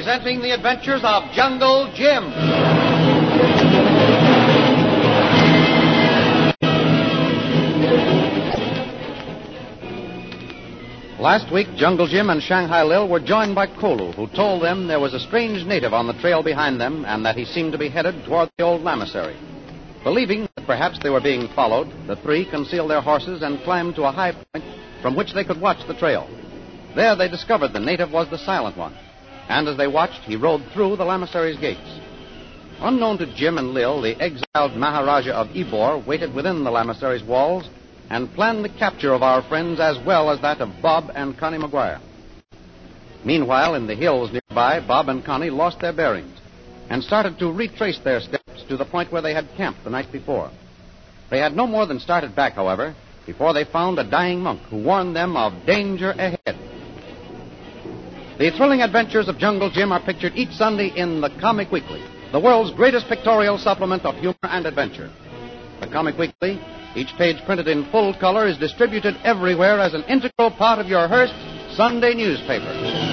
presenting the adventures of Jungle Jim. Last week, Jungle Jim and Shanghai Lil were joined by Kolu, who told them there was a strange native on the trail behind them and that he seemed to be headed toward the old lamasery. Believing that perhaps they were being followed, the three concealed their horses and climbed to a high point from which they could watch the trail. There they discovered the native was the Silent One, and as they watched, he rode through the lamasery's gates. Unknown to Jim and Lil, the exiled Maharaja of Ybor waited within the lamasery's walls and planned the capture of our friends as well as that of Bob and Connie McGuire. Meanwhile, in the hills nearby, Bob and Connie lost their bearings and started to retrace their steps to the point where they had camped the night before. They had no more than started back, however, before they found a dying monk who warned them of danger ahead. The thrilling adventures of Jungle Jim are pictured each Sunday in The Comic Weekly, the world's greatest pictorial supplement of humor and adventure. The Comic Weekly, each page printed in full color, is distributed everywhere as an integral part of your Hearst Sunday newspaper.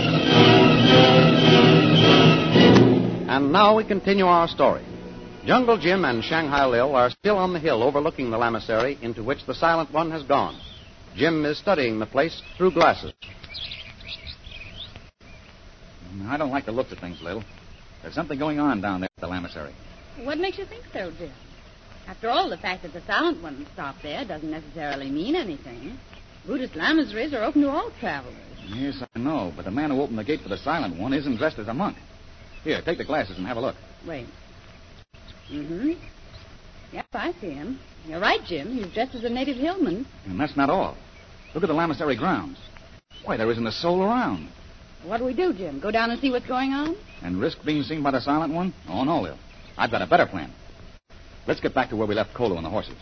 And now we continue our story. Jungle Jim and Shanghai Lil are still on the hill overlooking the lamasery into which the Silent One has gone. Jim is studying the place through glasses. I don't like the looks of things, Lil. There's something going on down there at the lamasery. What makes you think so, Jim? After all, the fact that the Silent One stopped there doesn't necessarily mean anything. Buddhist lamaseries are open to all travelers. Yes, I know, but the man who opened the gate for the Silent One isn't dressed as a monk. Here, take the glasses and have a look. Wait. Mm-hmm. Yep, I see him. You're right, Jim. He's dressed as a native hillman. And that's not all. Look at the lamasery grounds. Why, there isn't a soul around. What do we do, Jim? Go down and see what's going on? And risk being seen by the Silent One? Oh, no, Lil. I've got a better plan. Let's get back to where we left Kolu and the horses.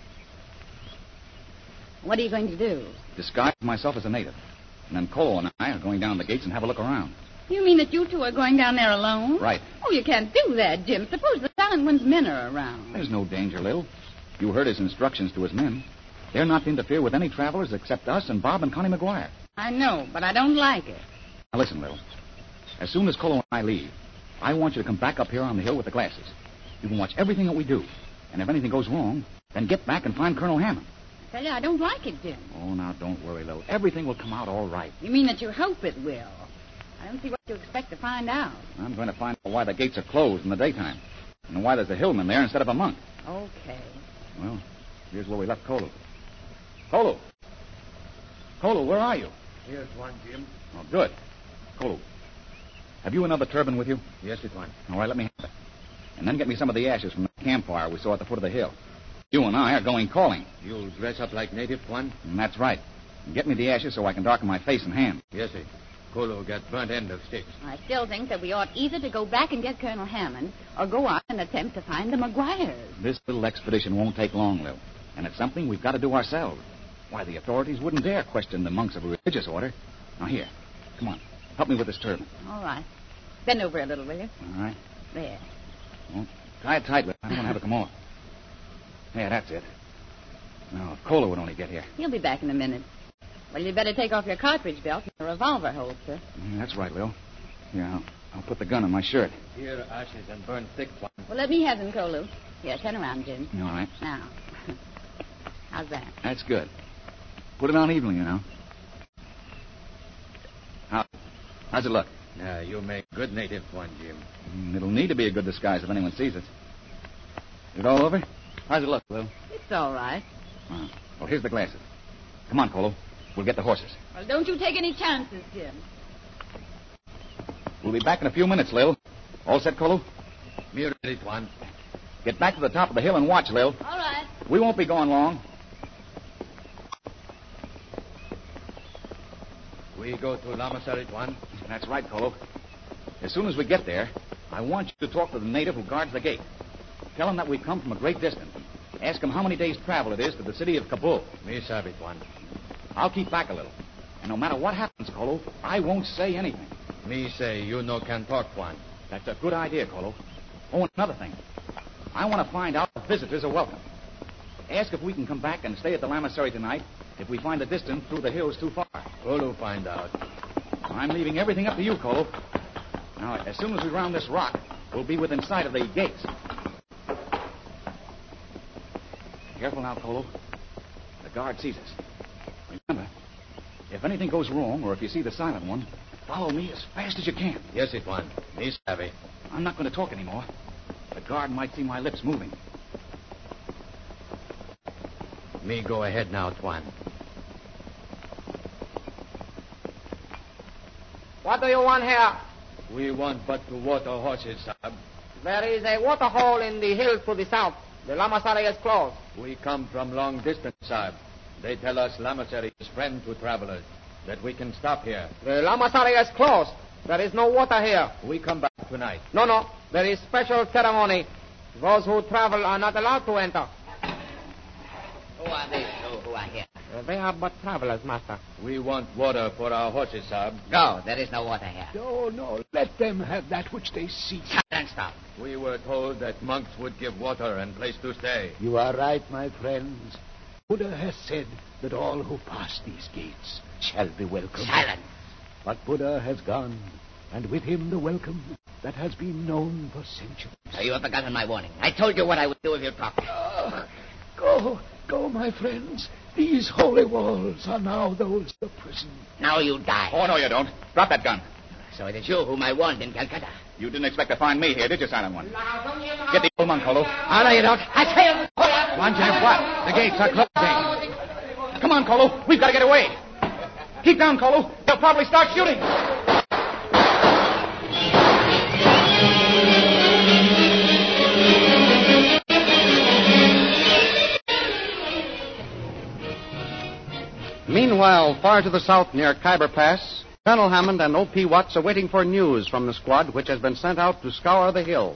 What are you going to do? Disguise myself as a native. And then Kolu and I are going down the gates and have a look around. You mean that you two are going down there alone? Right. Oh, you can't do that, Jim. Suppose the Silent One's men are around. There's no danger, Lil. You heard his instructions to his men. They're not to interfere with any travelers except us and Bob and Connie McGuire. I know, but I don't like it. Now listen, Lil. As soon as Kolu and I leave, I want you to come back up here on the hill with the glasses. You can watch everything that we do. And if anything goes wrong, then get back and find Colonel Hammond. I tell you, I don't like it, Jim. Oh, now, don't worry, Lil. Everything will come out all right. You mean that you hope it will? I don't see what you expect to find out. I'm going to find out why the gates are closed in the daytime. And why there's a hillman there instead of a monk. Okay. Well, here's where we left Kolu. Kolu! Kolu, where are you? Here's one, Jim. Oh, good. Kolu, have you another turban with you? Yes, it one. All right, let me have it. And then get me some of the ashes from the campfire we saw at the foot of the hill. You and I are going calling. You'll dress up like native one? And that's right. And get me the ashes so I can darken my face and hands. Yes, sir. Kolu got burnt end of sticks. I still think that we ought either to go back and get Colonel Hammond or go on and attempt to find the McGuires. This little expedition won't take long, Lil. And it's something we've got to do ourselves. Why, the authorities wouldn't dare question the monks of a religious order. Now, here. Come on. Help me with this turban. All right. Bend over a little, will you? All right. There. Well, tie it tight, Lil. I don't want to have it come off. Yeah, that's it. Now, if Kolu would only get here. He'll be back in a minute. Well, you'd better take off your cartridge belt and your revolver holster. That's right, Lil. Yeah, I'll put the gun in my shirt. Here, ashes and burnt sticks one. Well, let me have them, Kolu. Here, turn around, Jim. All right. Now. How's that? That's good. Put it on evenly, you know. How's it look? You make good native one, Jim. It'll need to be a good disguise if anyone sees it. Is it all over? How's it look, Lil? It's all right. Well, here's the glasses. Come on, Kolu. We'll get the horses. Well, don't you take any chances, Jim. We'll be back in a few minutes, Lil. All set, Kolu? Me ready, one. Get back to the top of the hill and watch, Lil. All right. We won't be going long. We go to Lamasery, one. That's right, Kolu. As soon as we get there, I want you to talk to the native who guards the gate. Tell him that we've come from a great distance. Ask him how many days' travel it is to the city of Kabul. Me sabit one. I'll keep back a little. And no matter what happens, Kolu, I won't say anything. Me say you no can talk one. That's a good idea, Kolu. Oh, and another thing. I want to find out if visitors are welcome. Ask if we can come back and stay at the lamasery tonight if we find the distance through the hills too far. Kolu find out. I'm leaving everything up to you, Kolu. Now, as soon as we round this rock, we'll be within sight of the gates. Careful now, Kolo. The guard sees us. Remember, if anything goes wrong, or if you see the silent one, follow me as fast as you can. Yes, it one. Me savvy. I'm not going to talk anymore. The guard might see my lips moving. Me go ahead now, Tuan. What do you want here? We want but to water horses, Sahib. There is a water hole in the hills to the south. The Lamasari is closed. We come from long distance, Sahib. They tell us Lamasari is friend to travelers, that we can stop here. The Lamasari is closed. There is no water here. We come back tonight. No. There is special ceremony. Those who travel are not allowed to enter. Who are these who are here? They are but travelers, master. We want water for our horses, Sahib. No, there is no water here. No. Let them have that which they seek. Silence, stop. We were told that monks would give water and place to stay. You are right, my friends. Buddha has said that all who pass these gates shall be welcome. Silence. But Buddha has gone, and with him the welcome that has been known for centuries. So you have forgotten my warning. I told you what I would do if you talked. Go, my friends. These holy walls are now those of prison. Now you die. Oh, no, you don't. Drop that gun. So it is you whom I warned in Calcutta. You didn't expect to find me here, did you, Silent One? Get the old monk, Kolo. Oh, no, you don't. I tell you. One Jack, what? The gates are closing. Come on, Kolo. We've got to get away. Keep down, Kolo. They'll probably start shooting. Meanwhile, far to the south near Khyber Pass, Colonel Hammond and O.P. Watts are waiting for news from the squad which has been sent out to scour the hills.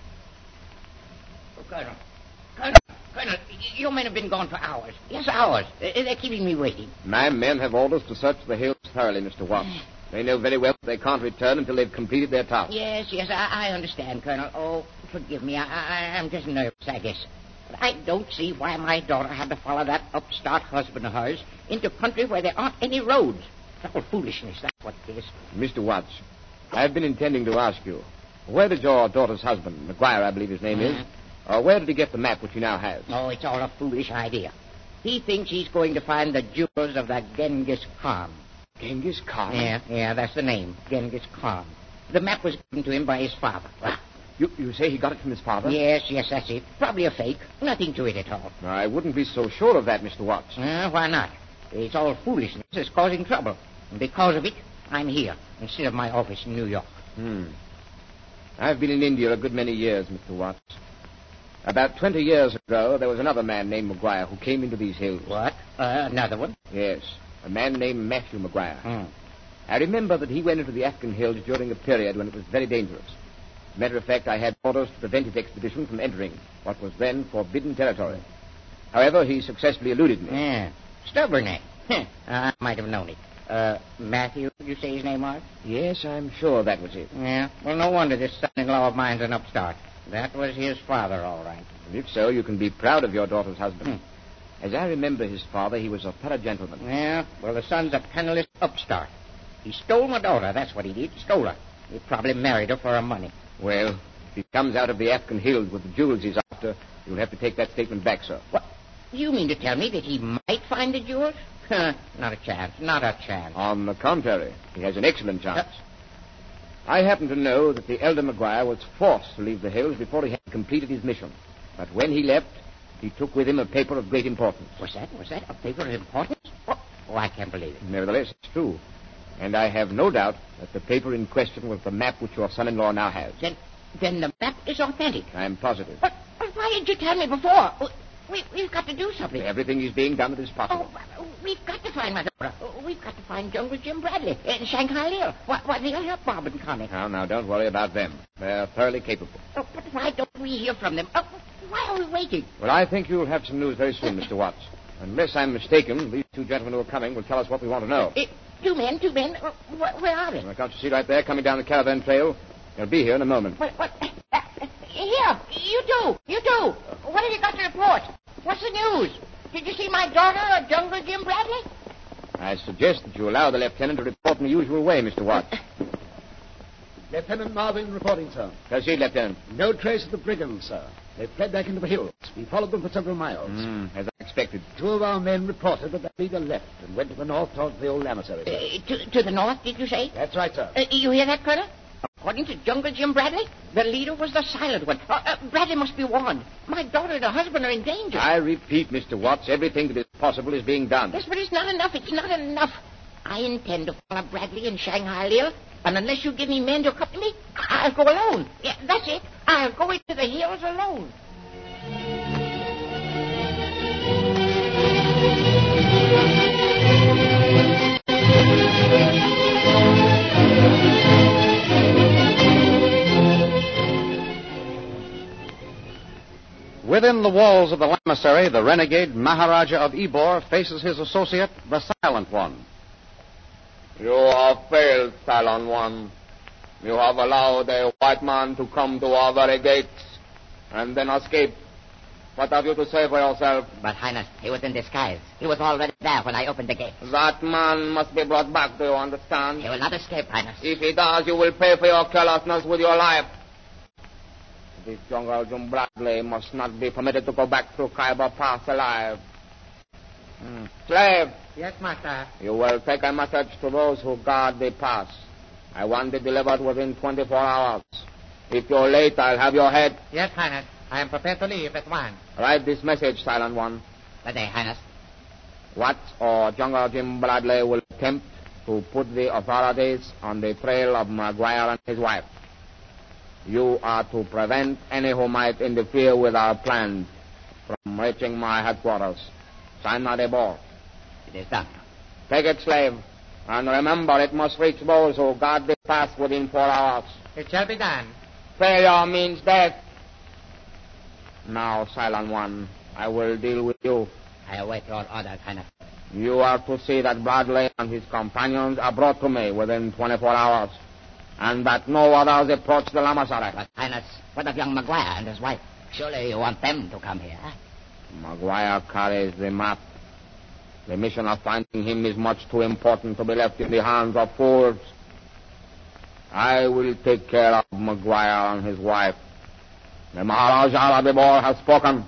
Colonel, you men have been gone for hours. Yes, hours. They're keeping me waiting. My men have orders to search the hills thoroughly, Mr. Watts. They know very well they can't return until they've completed their task. Yes, I understand, Colonel. Oh, forgive me. I'm just nervous, I guess. But I don't see why my daughter had to follow that upstart husband of hers into country where there aren't any roads. It's all foolishness, that's what it is. Mr. Watts, I've been intending to ask you, where did your daughter's husband, McGuire, I believe his name is, where did he get the map which he now has? Oh, it's all a foolish idea. He thinks he's going to find the jewels of the Genghis Khan. Genghis Khan? Yeah, that's the name, Genghis Khan. The map was given to him by his father. You say he got it from his father? Yes, that's it. Probably a fake. Nothing to it at all. I wouldn't be so sure of that, Mr. Watts. Why not? It's all foolishness. It's causing trouble. And because of it, I'm here instead of my office in New York. I've been in India a good many years, Mr. Watts. About 20 years ago, there was another man named McGuire who came into these hills. What? Another one? Yes, a man named Matthew McGuire. I remember that he went into the Afghan hills during a period when it was very dangerous. As a matter of fact, I had orders to prevent his expedition from entering what was then forbidden territory. However, he successfully eluded me. Yeah. Stubborn, eh? I might have known it. Matthew, did you say his name was? Yes, I'm sure that was it. Yeah. Well, no wonder this son-in-law of mine's an upstart. That was his father, all right. And if so, you can be proud of your daughter's husband. As I remember his father, he was a thorough gentleman. Yeah, well, the son's a penniless upstart. He stole my daughter, that's what he did. Stole her. He probably married her for her money. Well, if he comes out of the Afghan hills with the jewels he's after, you'll have to take that statement back, sir. What? You mean to tell me that he might find the jewels? Not a chance. Not a chance. On the contrary, he has an excellent chance. I happen to know that the elder McGuire was forced to leave the hills before he had completed his mission. But when he left, he took with him a paper of great importance. Was that a paper of importance? Oh, I can't believe it. Nevertheless, it's true. And I have no doubt that the paper in question was the map which your son-in-law now has. Then the map is authentic. I'm positive. But why didn't you tell me before? We've got to do something. Everything is being done that is possible. Oh, we've got to find my daughter. We've got to find Jungle Jim Bradley and Shanghai Lil. They'll help Bob and Connie. Now, don't worry about them. They're thoroughly capable. Oh, but why don't we hear from them? Why are we waiting? Well, I think you'll have some news very soon, Mr. Watts. Unless I'm mistaken, these two gentlemen who are coming will tell us what we want to know. Two men? Where are they? Well, can't you see right there, coming down the caravan trail? They'll be here in a moment. What? Here, you two. What have you got to report? What's the news? Did you see my daughter, Jungle Jim Bradley? I suggest that you allow the lieutenant to report in the usual way, Mr. Watts. Lieutenant Marvin reporting, sir. Proceed, Lieutenant. No trace of the brigands, sir. They fled back into the hills. We followed them for several miles. As I expected. 2 of our men reported that the leader left and went to the north towards the old lamasery, sir. To the north, did you say? That's right, sir. You hear that, Colonel? According to Jungle Jim Bradley, the leader was the silent one. Bradley must be warned. My daughter and her husband are in danger. I repeat, Mr. Watts, everything that is possible is being done. Yes, but it's not enough. It's not enough. I intend to follow Bradley and Shanghai Lil, and unless you give me men to accompany me, I'll go alone. Yeah, that's it. I'll go into the hills alone. Within the walls of the lamasery, the renegade Maharaja of Ybor faces his associate, the Silent One. You have failed, Silent One. You have allowed a white man to come to our very gates and then escape. What have you to say for yourself? But, Highness, he was in disguise. He was already there when I opened the gate. That man must be brought back, do you understand? He will not escape, Highness. If he does, you will pay for your carelessness with your life. This Jungle Jim Bradley must not be permitted to go back through Khyber Pass alive. Slave, Yes, master. you will take a message to those who guard the pass. I want it delivered within 24 hours. If you're late, I'll have your head. Yes, Highness. I am prepared to leave at once. Write this message, Silent One. Good day, Highness. Watts or Jungle Jim Bradley will attempt to put the authorities on the trail of Maguire and his wife. You are to prevent any who might interfere with our plans from reaching my headquarters. Sign not a ball. It is done. Take it, slave. And remember, it must reach those who guard the pass within 4 hours. It shall be done. Failure means death. Now, Silent One, I will deal with you. I await your orders, Highness. You are to see that Bradley and his companions are brought to me within 24 hours, and that no others approach the lamasery. But, Highness, what of young Maguire and his wife? Surely you want them to come here. Maguire carries the map. The mission of finding him is much too important to be left in the hands of fools. I will take care of Maguire and his wife. The Maharaja of Ybor has spoken.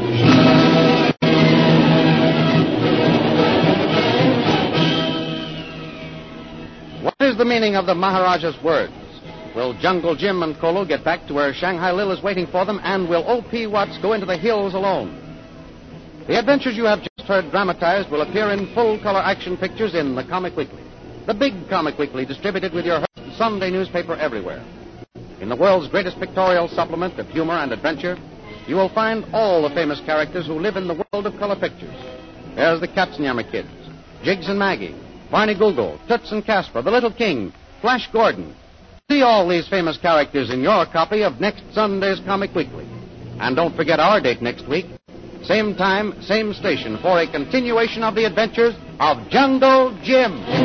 What is the meaning of the Maharaja's words? Will Jungle Jim and Kolo get back to where Shanghai Lil is waiting for them, and will O.P. Watts go into the hills alone? The adventures you have just heard dramatized will appear in full-color action pictures in the Comic Weekly, the big Comic Weekly distributed with your Sunday newspaper everywhere. In the world's greatest pictorial supplement of humor and adventure, you will find all the famous characters who live in the world of color pictures. There's the Katzenjammer Kids, Jiggs and Maggie, Barney Google, Toots and Casper, the Little King, Flash Gordon. See all these famous characters in your copy of next Sunday's Comic Weekly. And don't forget our date next week. Same time, same station for a continuation of the adventures of Jungle Jim.